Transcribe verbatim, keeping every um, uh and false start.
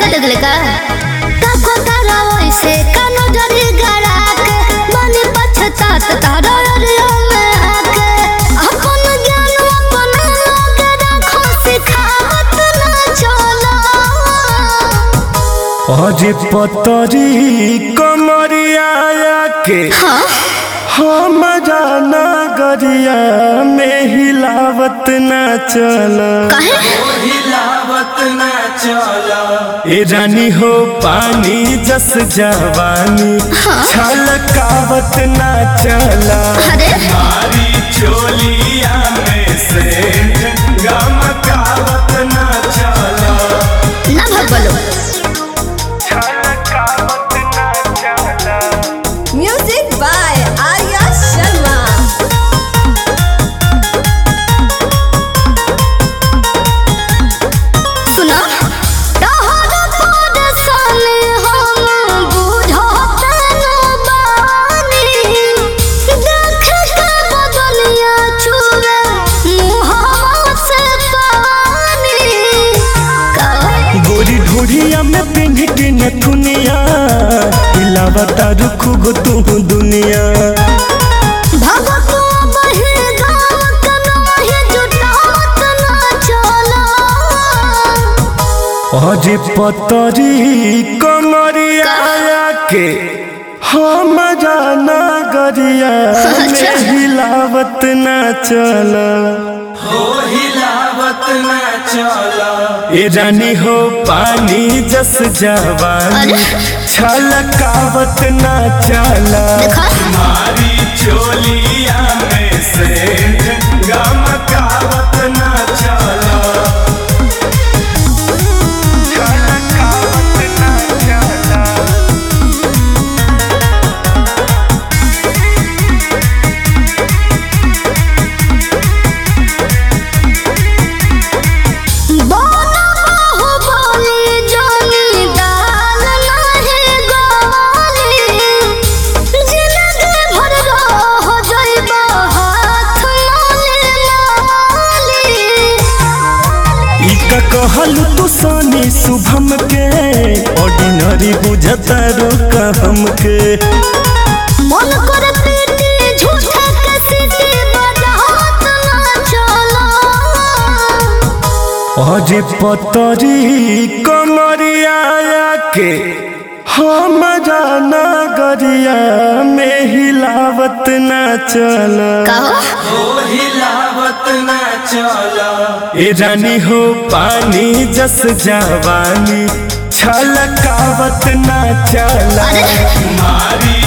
लगले का काको तारा वैसे कानो डरी गड़ा के बनी पछतात तारा रिया में आके अपन ज्ञान अपन लोग राखो सिखावत ना चला अरे पतरी कमरिया के हाँ हमारा नगरिया में हिलावत ना चला काहे हिलावत ना चला ए रानी हो पानी जस जवानी छलकावत ना चला अरे मारी चोलिया में से गमकावत ना चला ना भगवलो छलकावत ना चला Music by Arya Sharma. सुना तोहरा परेशानी हम बुझत न बानी देख के बदनिया छुए मुहावा से पानी का गोरी ढोरिया में पिन्ह के नथुनिया हिलावता रुखु गो तू दुनिया भगत बहि गाँव के नाही जुटावत ना चला अरे पतरी कमरिया के हमारा नगरिया में हिलावत ना चला हो हिलावत ना चला ए रानी हो पानी जस जवानी छलकावत ना चला देखा मारी चोलिया में से गमकावत ना चला छलकावत ना चला बोना बाहुबली जोनी दाल नाहे गवाली जिंदगी भर रह जाइबा हाथ माले माली ई का कहलू तू सोनी शुभम के ऑर्डिनरी बुझता रोका हमके मन कर पीटी झूठे के सीटी बजावत ना चला अरे पतरी कमरिया के हमारा नगरिया में हिलावत ना चला कहो हो हिलावत ना चला ए रानी हो पानी जस जवानी छलकावत ना चला अरे मारी